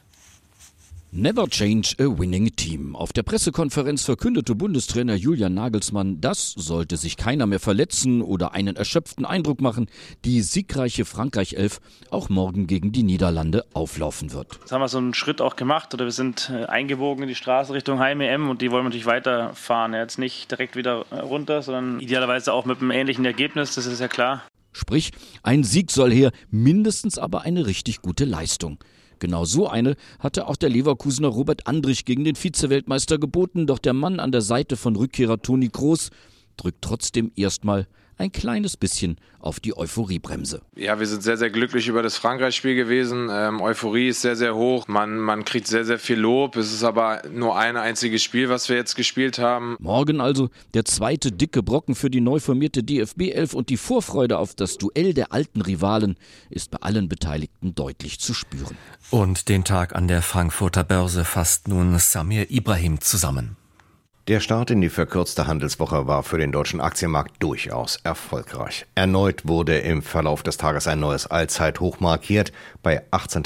Never change a winning team. Auf der Pressekonferenz verkündete Bundestrainer Julian Nagelsmann, dass, sollte sich keiner mehr verletzen oder einen erschöpften Eindruck machen, die siegreiche Frankreich-Elf auch morgen gegen die Niederlande auflaufen wird. Jetzt haben wir so einen Schritt auch gemacht, oder wir sind eingebogen in die Straße Richtung Heim-EM und die wollen wir natürlich weiterfahren. Jetzt nicht direkt wieder runter, sondern idealerweise auch mit einem ähnlichen Ergebnis, das ist ja klar. Sprich, ein Sieg soll her, mindestens aber eine richtig gute Leistung. Genau so eine hatte auch der Leverkusener Robert Andrich gegen den Vize-Weltmeister geboten, doch der Mann an der Seite von Rückkehrer Toni Kroos drückt trotzdem erstmal ein kleines bisschen auf die Euphoriebremse. Ja, wir sind sehr, sehr glücklich über das Frankreich-Spiel gewesen. Euphorie ist sehr, sehr hoch. Man kriegt sehr, sehr viel Lob. Es ist aber nur ein einziges Spiel, was wir jetzt gespielt haben. Morgen also der zweite dicke Brocken für die neu formierte DFB 11 und die Vorfreude auf das Duell der alten Rivalen ist bei allen Beteiligten deutlich zu spüren. Und den Tag an der Frankfurter Börse fasst nun Samir Ibrahim zusammen. Der Start in die verkürzte Handelswoche war für den deutschen Aktienmarkt durchaus erfolgreich. Erneut wurde im Verlauf des Tages ein neues Allzeithoch markiert. Bei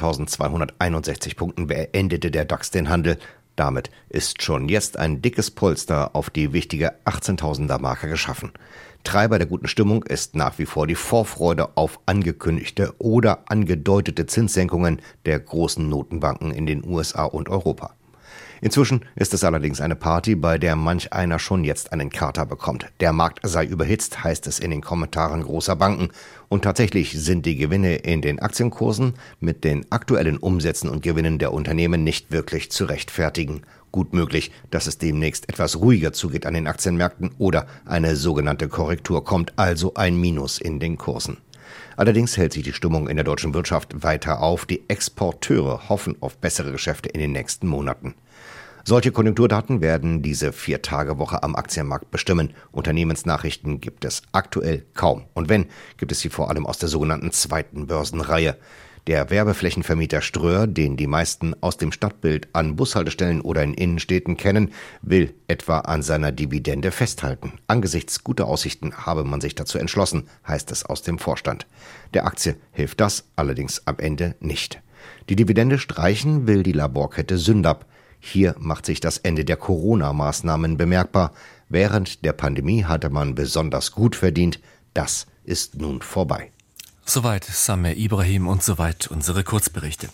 18.261 Punkten beendete der DAX den Handel. Damit ist schon jetzt ein dickes Polster auf die wichtige 18.000er Marke geschaffen. Treiber der guten Stimmung ist nach wie vor die Vorfreude auf angekündigte oder angedeutete Zinssenkungen der großen Notenbanken in den USA und Europa. Inzwischen ist es allerdings eine Party, bei der manch einer schon jetzt einen Kater bekommt. Der Markt sei überhitzt, heißt es in den Kommentaren großer Banken. Und tatsächlich sind die Gewinne in den Aktienkursen mit den aktuellen Umsätzen und Gewinnen der Unternehmen nicht wirklich zu rechtfertigen. Gut möglich, dass es demnächst etwas ruhiger zugeht an den Aktienmärkten oder eine sogenannte Korrektur kommt, also ein Minus in den Kursen. Allerdings hält sich die Stimmung in der deutschen Wirtschaft weiter auf. Die Exporteure hoffen auf bessere Geschäfte in den nächsten Monaten. Solche Konjunkturdaten werden diese 4-Tage-Woche am Aktienmarkt bestimmen. Unternehmensnachrichten gibt es aktuell kaum. Und wenn, gibt es sie vor allem aus der sogenannten zweiten Börsenreihe. Der Werbeflächenvermieter Ströer, den die meisten aus dem Stadtbild an Bushaltestellen oder in Innenstädten kennen, will etwa an seiner Dividende festhalten. Angesichts guter Aussichten habe man sich dazu entschlossen, heißt es aus dem Vorstand. Der Aktie hilft das allerdings am Ende nicht. Die Dividende streichen will die Laborkette Sündab. Hier macht sich das Ende der Corona-Maßnahmen bemerkbar. Während der Pandemie hatte man besonders gut verdient. Das ist nun vorbei. Soweit Sameh Ibrahim und soweit unsere Kurzberichte.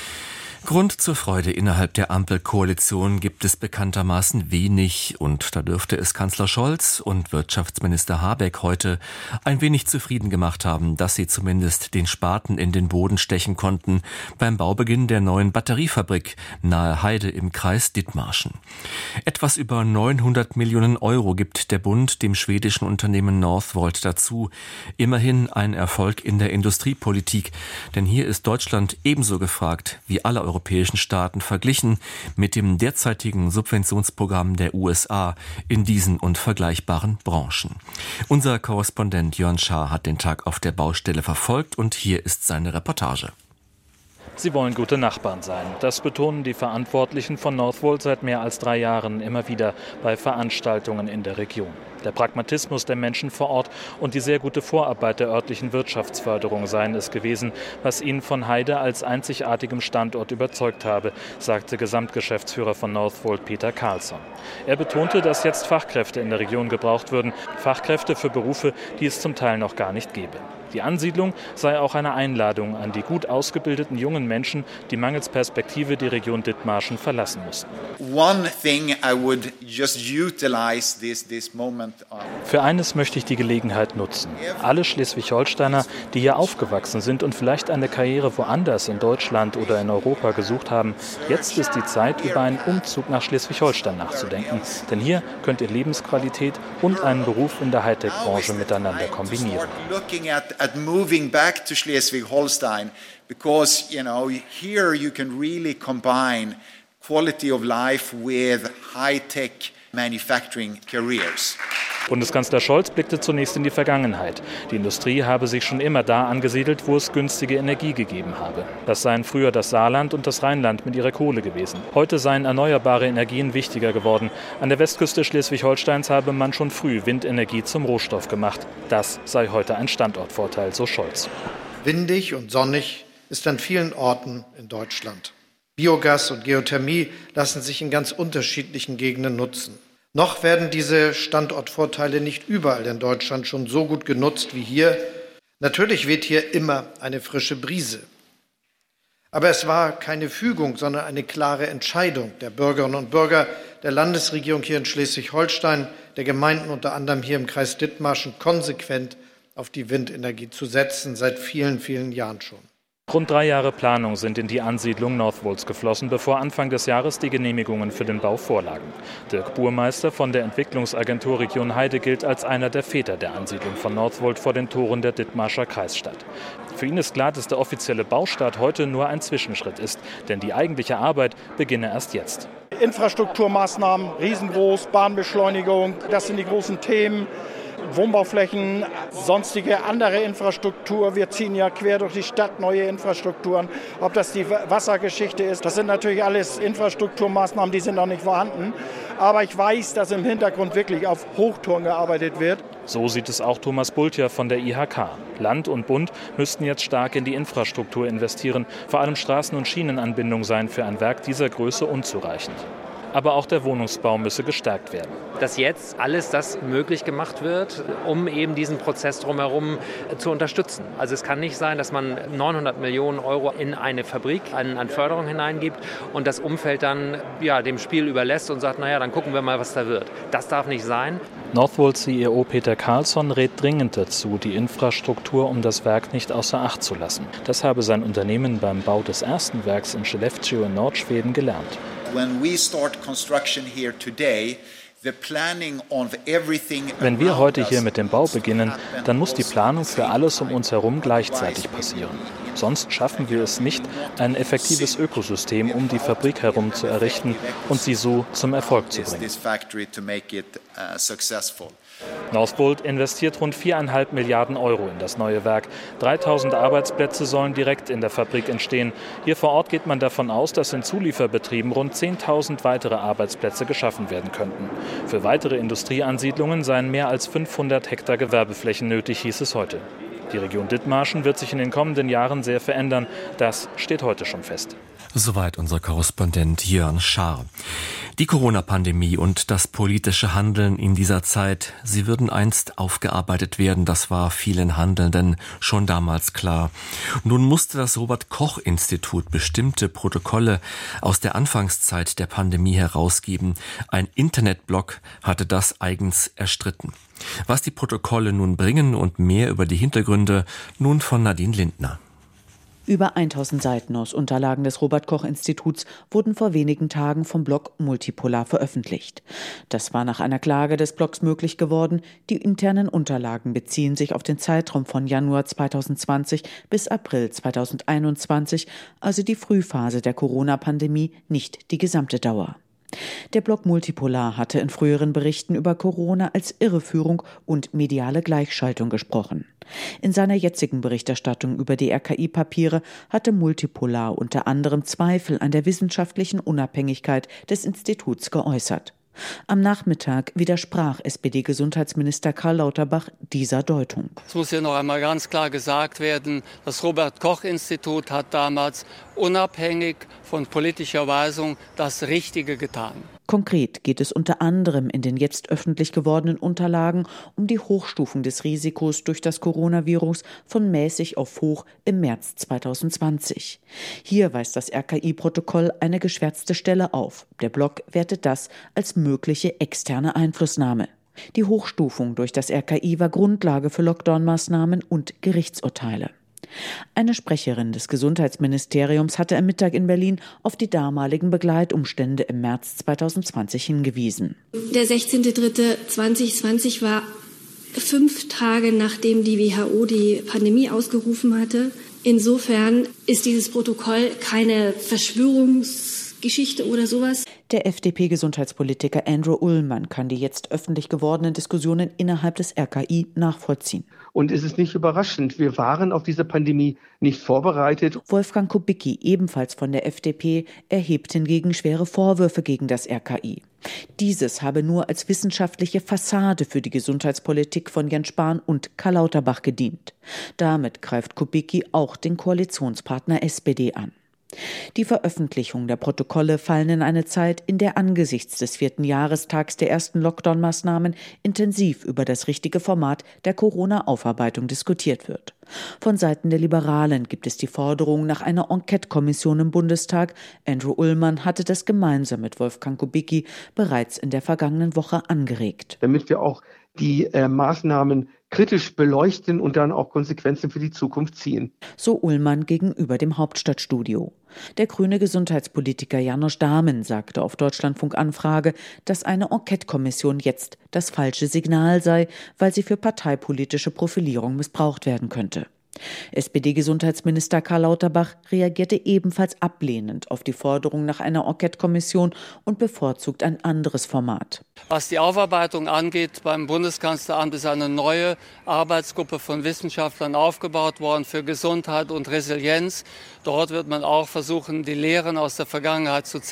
Grund zur Freude innerhalb der Ampelkoalition gibt es bekanntermaßen wenig und da dürfte es Kanzler Scholz und Wirtschaftsminister Habeck heute ein wenig zufrieden gemacht haben, dass sie zumindest den Spaten in den Boden stechen konnten beim Baubeginn der neuen Batteriefabrik nahe Heide im Kreis Dithmarschen. Etwas über 900 Millionen Euro gibt der Bund dem schwedischen Unternehmen Northvolt dazu. Immerhin ein Erfolg in der Industriepolitik, denn hier ist Deutschland ebenso gefragt wie alle europäischen Staaten verglichen mit dem derzeitigen Subventionsprogramm der USA in diesen und vergleichbaren Branchen. Unser Korrespondent Jörn Schaar hat den Tag auf der Baustelle verfolgt und hier ist seine Reportage. Sie wollen gute Nachbarn sein. Das betonen die Verantwortlichen von Northvolt seit mehr als 3 Jahren immer wieder bei Veranstaltungen in der Region. Der Pragmatismus der Menschen vor Ort und die sehr gute Vorarbeit der örtlichen Wirtschaftsförderung seien es gewesen, was ihn von Heide als einzigartigem Standort überzeugt habe, sagte Gesamtgeschäftsführer von Northvolt Peter Carlsson. Er betonte, dass jetzt Fachkräfte in der Region gebraucht würden, Fachkräfte für Berufe, die es zum Teil noch gar nicht gäbe. Die Ansiedlung sei auch eine Einladung an die gut ausgebildeten jungen Menschen, die mangels Perspektive die Region Dithmarschen verlassen mussten. Für eines möchte ich die Gelegenheit nutzen. Alle Schleswig-Holsteiner, die hier aufgewachsen sind und vielleicht eine Karriere woanders in Deutschland oder in Europa gesucht haben, jetzt ist die Zeit, über einen Umzug nach Schleswig-Holstein nachzudenken. Denn hier könnt ihr Lebensqualität und einen Beruf in der Hightech-Branche miteinander kombinieren. At moving back to Schleswig-Holstein, because here you can really combine quality of life with high-tech manufacturing careers. Bundeskanzler Scholz blickte zunächst in die Vergangenheit. Die Industrie habe sich schon immer da angesiedelt, wo es günstige Energie gegeben habe. Das seien früher das Saarland und das Rheinland mit ihrer Kohle gewesen. Heute seien erneuerbare Energien wichtiger geworden. An der Westküste Schleswig-Holsteins habe man schon früh Windenergie zum Rohstoff gemacht. Das sei heute ein Standortvorteil, so Scholz. Windig und sonnig ist an vielen Orten in Deutschland. Biogas und Geothermie lassen sich in ganz unterschiedlichen Gegenden nutzen. Noch werden diese Standortvorteile nicht überall in Deutschland schon so gut genutzt wie hier. Natürlich weht hier immer eine frische Brise. Aber es war keine Fügung, sondern eine klare Entscheidung der Bürgerinnen und Bürger der Landesregierung hier in Schleswig-Holstein, der Gemeinden unter anderem hier im Kreis Dithmarschen, konsequent auf die Windenergie zu setzen, seit vielen, vielen Jahren schon. Rund 3 Jahre Planung sind in die Ansiedlung Northvolts geflossen, bevor Anfang des Jahres die Genehmigungen für den Bau vorlagen. Dirk Burmeister von der Entwicklungsagentur Region Heide gilt als einer der Väter der Ansiedlung von Northvolt vor den Toren der Dithmarscher Kreisstadt. Für ihn ist klar, dass der offizielle Baustart heute nur ein Zwischenschritt ist, denn die eigentliche Arbeit beginne erst jetzt. Infrastrukturmaßnahmen, riesengroß, Bahnbeschleunigung, das sind die großen Themen. Wohnbauflächen, sonstige andere Infrastruktur. Wir ziehen ja quer durch die Stadt neue Infrastrukturen. Ob das die Wassergeschichte ist, das sind natürlich alles Infrastrukturmaßnahmen, die sind noch nicht vorhanden. Aber ich weiß, dass im Hintergrund wirklich auf Hochtouren gearbeitet wird. So sieht es auch Thomas Bultja von der IHK. Land und Bund müssten jetzt stark in die Infrastruktur investieren. Vor allem Straßen- und Schienenanbindung seien für ein Werk dieser Größe unzureichend. aber auch der Wohnungsbau müsse gestärkt werden. Dass jetzt alles das möglich gemacht wird, um eben diesen Prozess drumherum zu unterstützen. Also es kann nicht sein, dass man 900 Millionen Euro in eine Fabrik an Förderung hineingibt und das Umfeld dann dem Spiel überlässt und sagt, naja, dann gucken wir mal, was da wird. Das darf nicht sein. Northvolt-CEO Peter Carlsson rät dringend dazu, die Infrastruktur um das Werk nicht außer Acht zu lassen. Das habe sein Unternehmen beim Bau des ersten Werks in Skellefteå in Nordschweden gelernt. When we start construction here today, wenn wir heute hier mit dem Bau beginnen, dann muss die Planung für alles um uns herum gleichzeitig passieren. Sonst schaffen wir es nicht, ein effektives Ökosystem um die Fabrik herum zu errichten und sie so zum Erfolg zu bringen. Northvolt investiert rund 4,5 Milliarden Euro in das neue Werk. 3.000 Arbeitsplätze sollen direkt in der Fabrik entstehen. Hier vor Ort geht man davon aus, dass in Zulieferbetrieben rund 10.000 weitere Arbeitsplätze geschaffen werden könnten. Für weitere Industrieansiedlungen seien mehr als 500 Hektar Gewerbeflächen nötig, hieß es heute. Die Region Dithmarschen wird sich in den kommenden Jahren sehr verändern. Das steht heute schon fest. Soweit unser Korrespondent Jörn Schaar. Die Corona-Pandemie und das politische Handeln in dieser Zeit, sie würden einst aufgearbeitet werden, das war vielen Handelnden schon damals klar. Nun musste das Robert-Koch-Institut bestimmte Protokolle aus der Anfangszeit der Pandemie herausgeben. Ein Internetblog hatte das eigens erstritten. Was die Protokolle nun bringen und mehr über die Hintergründe, nun von Nadine Lindner. Über 1000 Seiten aus Unterlagen des Robert-Koch-Instituts wurden vor wenigen Tagen vom Blog Multipolar veröffentlicht. Das war nach einer Klage des Blogs möglich geworden. Die internen Unterlagen beziehen sich auf den Zeitraum von Januar 2020 bis April 2021, also die Frühphase der Corona-Pandemie, nicht die gesamte Dauer. Der Blog Multipolar hatte in früheren Berichten über Corona als Irreführung und mediale Gleichschaltung gesprochen. In seiner jetzigen Berichterstattung über die RKI-Papiere hatte Multipolar unter anderem Zweifel an der wissenschaftlichen Unabhängigkeit des Instituts geäußert. Am Nachmittag widersprach SPD-Gesundheitsminister Karl Lauterbach dieser Deutung. Es muss hier noch einmal ganz klar gesagt werden, das Robert-Koch-Institut hat damals unabhängig von politischer Weisung das Richtige getan. Konkret geht es unter anderem in den jetzt öffentlich gewordenen Unterlagen um die Hochstufung des Risikos durch das Coronavirus von mäßig auf hoch im März 2020. Hier weist das RKI-Protokoll eine geschwärzte Stelle auf. Der Blog wertet das als mögliche externe Einflussnahme. Die Hochstufung durch das RKI war Grundlage für Lockdown-Maßnahmen und Gerichtsurteile. Eine Sprecherin des Gesundheitsministeriums hatte am Mittag in Berlin auf die damaligen Begleitumstände im März 2020 hingewiesen. Der 16.03.2020 war 5 Tage, nachdem die WHO die Pandemie ausgerufen hatte. Insofern ist dieses Protokoll keine Verschwörungsgeschichte oder sowas. Der FDP-Gesundheitspolitiker Andrew Ullmann kann die jetzt öffentlich gewordenen Diskussionen innerhalb des RKI nachvollziehen. Und es ist nicht überraschend, wir waren auf diese Pandemie nicht vorbereitet. Wolfgang Kubicki, ebenfalls von der FDP, erhebt hingegen schwere Vorwürfe gegen das RKI. Dieses habe nur als wissenschaftliche Fassade für die Gesundheitspolitik von Jens Spahn und Karl Lauterbach gedient. Damit greift Kubicki auch den Koalitionspartner SPD an. Die Veröffentlichung der Protokolle fallen in eine Zeit, in der angesichts des 4. Jahrestags der ersten Lockdown-Maßnahmen intensiv über das richtige Format der Corona-Aufarbeitung diskutiert wird. Von Seiten der Liberalen gibt es die Forderung nach einer Enquete-Kommission im Bundestag. Andrew Ullmann hatte das gemeinsam mit Wolfgang Kubicki bereits in der vergangenen Woche angeregt. Damit wir auch die Maßnahmen kritisch beleuchten und dann auch Konsequenzen für die Zukunft ziehen. So Ullmann gegenüber dem Hauptstadtstudio. Der grüne Gesundheitspolitiker Janosch Dahmen sagte auf Deutschlandfunk Anfrage, dass eine Enquete-Kommission jetzt das falsche Signal sei, weil sie für parteipolitische Profilierung missbraucht werden könnte. SPD-Gesundheitsminister Karl Lauterbach reagierte ebenfalls ablehnend auf die Forderung nach einer Enquete-Kommission und bevorzugt ein anderes Format. Was die Aufarbeitung angeht, beim Bundeskanzleramt ist eine neue Arbeitsgruppe von Wissenschaftlern aufgebaut worden für Gesundheit und Resilienz. Dort wird man auch versuchen, die Lehren aus der Vergangenheit zu ziehen.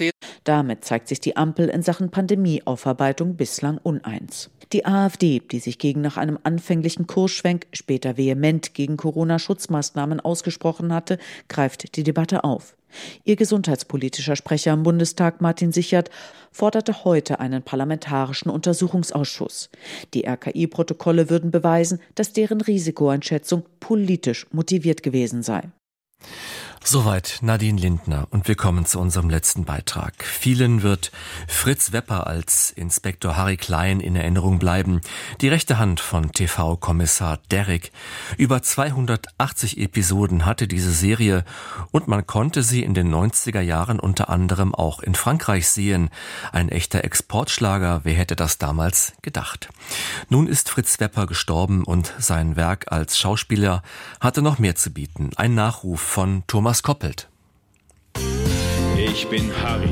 Damit zeigt sich die Ampel in Sachen Pandemieaufarbeitung bislang uneins. Die AfD, die sich gegen nach einem anfänglichen Kursschwenk später vehement gegen Corona-Schutzmaßnahmen ausgesprochen hatte, greift die Debatte auf. Ihr gesundheitspolitischer Sprecher im Bundestag, Martin Sichert, forderte heute einen parlamentarischen Untersuchungsausschuss. Die RKI-Protokolle würden beweisen, dass deren Risikoeinschätzung politisch motiviert gewesen sei. Soweit Nadine Lindner und wir kommen zu unserem letzten Beitrag. Vielen wird Fritz Wepper als Inspektor Harry Klein in Erinnerung bleiben. Die rechte Hand von TV-Kommissar Derrick. Über 280 Episoden hatte diese Serie und man konnte sie in den 90er Jahren unter anderem auch in Frankreich sehen. Ein echter Exportschlager, wer hätte das damals gedacht? Nun ist Fritz Wepper gestorben und sein Werk als Schauspieler hatte noch mehr zu bieten. Ein Nachruf von Thomas Koppelt. Ich bin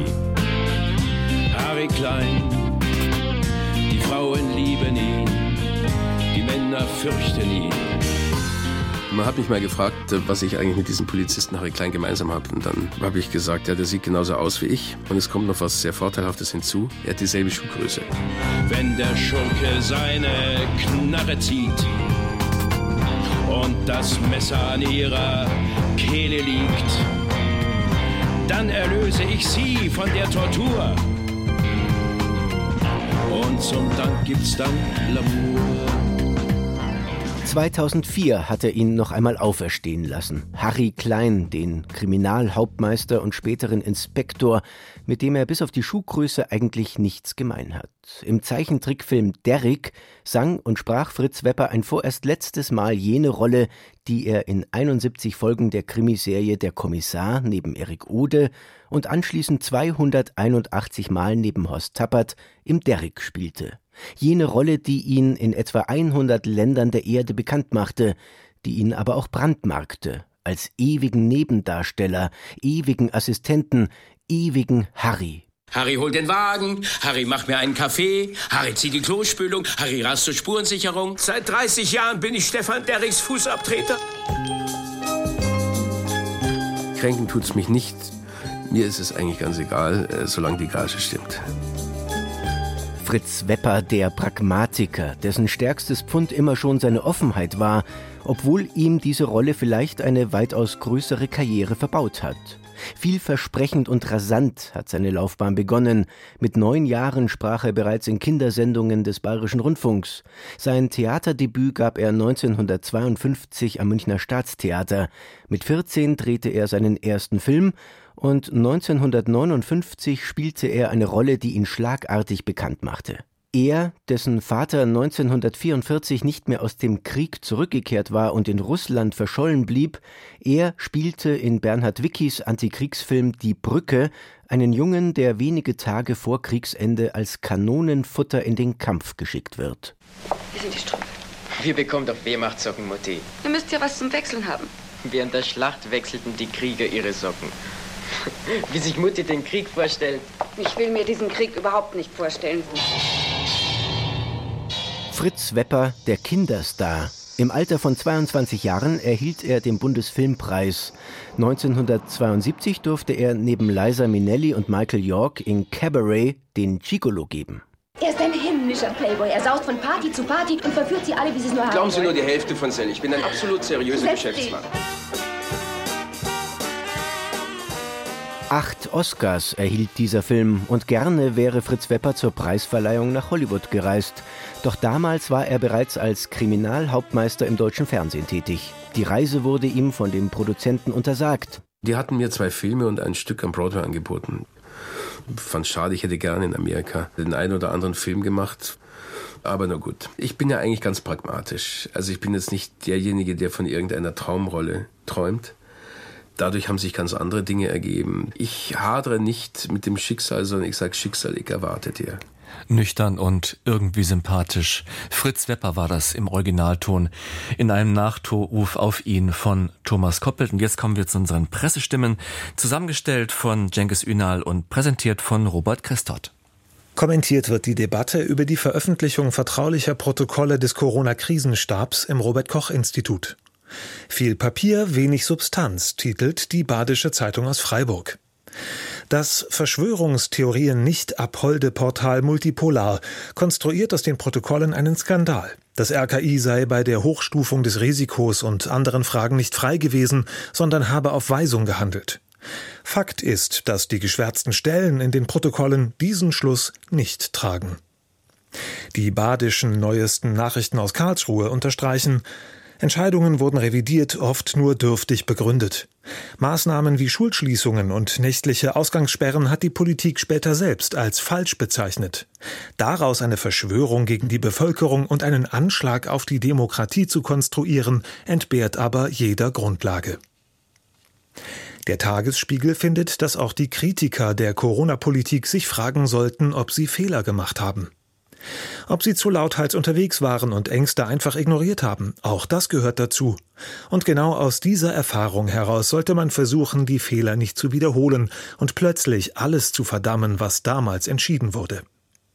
Harry Klein. Die Frauen lieben ihn, die Männer fürchten ihn. Man hat mich mal gefragt, was ich eigentlich mit diesem Polizisten Harry Klein gemeinsam habe. Und dann habe ich gesagt, ja, der sieht genauso aus wie ich. Und es kommt noch was sehr Vorteilhaftes hinzu. Er hat dieselbe Schuhgröße. Wenn der Schurke seine Knarre zieht und das Messer an ihrer Kehle liegt, dann erlöse ich sie von der Tortur. Und zum Dank gibt's dann L'amour. 2004 hat er ihn noch einmal auferstehen lassen. Harry Klein, den Kriminalhauptmeister und späteren Inspektor, mit dem er bis auf die Schuhgröße eigentlich nichts gemein hat. Im Zeichentrickfilm Derrick sang und sprach Fritz Wepper ein vorerst letztes Mal jene Rolle, die er in 71 Folgen der Krimiserie Der Kommissar neben Erik Ode und anschließend 281 Mal neben Horst Tappert im Derrick spielte. Jene Rolle, die ihn in etwa 100 Ländern der Erde bekannt machte, die ihn aber auch brandmarkte, als ewigen Nebendarsteller, ewigen Assistenten, ewigen Harry. Harry, hol den Wagen, Harry, mach mir einen Kaffee, Harry, zieh die Klospülung, Harry, rast zur Spurensicherung. Seit 30 Jahren bin ich Stefan Derricks Fußabtreter. Kränken tut's mich nicht. Mir ist es eigentlich ganz egal, solange die Gage stimmt. Fritz Wepper, der Pragmatiker, dessen stärkstes Pfund immer schon seine Offenheit war, obwohl ihm diese Rolle vielleicht eine weitaus größere Karriere verbaut hat. Vielversprechend und rasant hat seine Laufbahn begonnen. Mit 9 Jahren sprach er bereits in Kindersendungen des Bayerischen Rundfunks. Sein Theaterdebüt gab er 1952 am Münchner Staatstheater. Mit 14 drehte er seinen ersten Film und 1959 spielte er eine Rolle, die ihn schlagartig bekannt machte. Er, dessen Vater 1944 nicht mehr aus dem Krieg zurückgekehrt war und in Russland verschollen blieb, er spielte in Bernhard Wickis Antikriegsfilm Die Brücke einen Jungen, der wenige Tage vor Kriegsende als Kanonenfutter in den Kampf geschickt wird. Hier sind die Strümpfe. Wir bekommen doch Wehrmachtsocken, Mutti. Ihr müsst ja was zum Wechseln haben. Während der Schlacht wechselten die Krieger ihre Socken. Wie sich Mutti den Krieg vorstellt. Ich will mir diesen Krieg überhaupt nicht vorstellen. Fritz Wepper, der Kinderstar. Im Alter von 22 Jahren erhielt er den Bundesfilmpreis. 1972 durfte er neben Liza Minnelli und Michael York in Cabaret den Gigolo geben. Er ist ein himmlischer Playboy. Er saust von Party zu Party und verführt sie alle, wie sie es nur haben. Glauben Sie nur die Hälfte von Sally. Ich bin ein absolut seriöser Geschäftsmann. 8 Oscars erhielt dieser Film und gerne wäre Fritz Wepper zur Preisverleihung nach Hollywood gereist. Doch damals war er bereits als Kriminalhauptmeister im deutschen Fernsehen tätig. Die Reise wurde ihm von dem Produzenten untersagt. Die hatten mir 2 Filme und ein Stück am Broadway angeboten. Fand schade, ich hätte gerne in Amerika den einen oder anderen Film gemacht. Aber na gut, ich bin ja eigentlich ganz pragmatisch. Also ich bin jetzt nicht derjenige, der von irgendeiner Traumrolle träumt. Dadurch haben sich ganz andere Dinge ergeben. Ich hadere nicht mit dem Schicksal, sondern ich sage Schicksal, ich erwarte dir. Nüchtern und irgendwie sympathisch. Fritz Wepper war das im Originalton in einem Nachruf auf ihn von Thomas Koppelt. Und jetzt kommen wir zu unseren Pressestimmen, zusammengestellt von Cengiz Ünal und präsentiert von Robert Christott. Kommentiert wird die Debatte über die Veröffentlichung vertraulicher Protokolle des Corona-Krisenstabs im Robert-Koch-Institut. Viel Papier, wenig Substanz, titelt die Badische Zeitung aus Freiburg. Das Verschwörungstheorien nicht abholde Portal Multipolar konstruiert aus den Protokollen einen Skandal. Das RKI sei bei der Hochstufung des Risikos und anderen Fragen nicht frei gewesen, sondern habe auf Weisung gehandelt. Fakt ist, dass die geschwärzten Stellen in den Protokollen diesen Schluss nicht tragen. Die badischen neuesten Nachrichten aus Karlsruhe unterstreichen: Entscheidungen wurden revidiert, oft nur dürftig begründet. Maßnahmen wie Schulschließungen und nächtliche Ausgangssperren hat die Politik später selbst als falsch bezeichnet. Daraus eine Verschwörung gegen die Bevölkerung und einen Anschlag auf die Demokratie zu konstruieren, entbehrt aber jeder Grundlage. Der Tagesspiegel findet, dass auch die Kritiker der Corona-Politik sich fragen sollten, ob sie Fehler gemacht haben. Ob sie zu lauthals unterwegs waren und Ängste einfach ignoriert haben, auch das gehört dazu. Und genau aus dieser Erfahrung heraus sollte man versuchen, die Fehler nicht zu wiederholen und plötzlich alles zu verdammen, was damals entschieden wurde.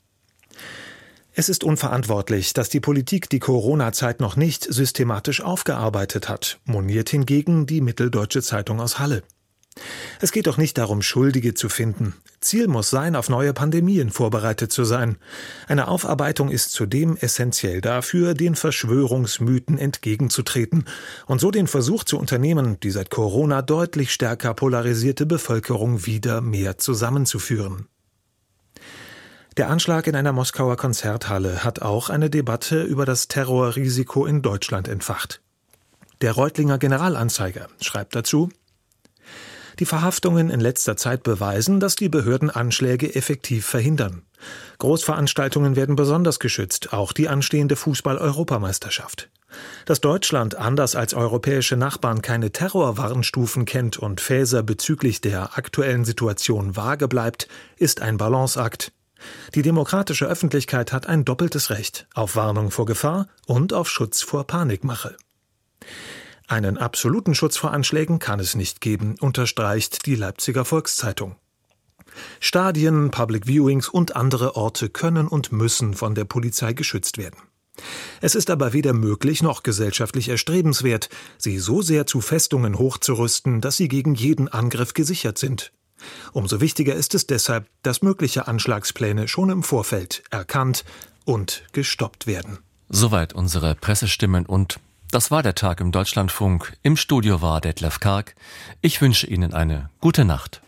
Es ist unverantwortlich, dass die Politik die Corona-Zeit noch nicht systematisch aufgearbeitet hat, moniert hingegen die Mitteldeutsche Zeitung aus Halle. Es geht doch nicht darum, Schuldige zu finden. Ziel muss sein, auf neue Pandemien vorbereitet zu sein. Eine Aufarbeitung ist zudem essentiell dafür, den Verschwörungsmythen entgegenzutreten und so den Versuch zu unternehmen, die seit Corona deutlich stärker polarisierte Bevölkerung wieder mehr zusammenzuführen. Der Anschlag in einer Moskauer Konzerthalle hat auch eine Debatte über das Terrorrisiko in Deutschland entfacht. Der Reutlinger Generalanzeiger schreibt dazu: Die Verhaftungen in letzter Zeit beweisen, dass die Behörden Anschläge effektiv verhindern. Großveranstaltungen werden besonders geschützt, auch die anstehende Fußball-Europameisterschaft. Dass Deutschland anders als europäische Nachbarn keine Terrorwarnstufen kennt und Faeser bezüglich der aktuellen Situation vage bleibt, ist ein Balanceakt. Die demokratische Öffentlichkeit hat ein doppeltes Recht auf Warnung vor Gefahr und auf Schutz vor Panikmache. Einen absoluten Schutz vor Anschlägen kann es nicht geben, unterstreicht die Leipziger Volkszeitung. Stadien, Public Viewings und andere Orte können und müssen von der Polizei geschützt werden. Es ist aber weder möglich noch gesellschaftlich erstrebenswert, sie so sehr zu Festungen hochzurüsten, dass sie gegen jeden Angriff gesichert sind. Umso wichtiger ist es deshalb, dass mögliche Anschlagspläne schon im Vorfeld erkannt und gestoppt werden. Soweit unsere Pressestimmen und das war der Tag im Deutschlandfunk. Im Studio war Detlef Karg. Ich wünsche Ihnen eine gute Nacht.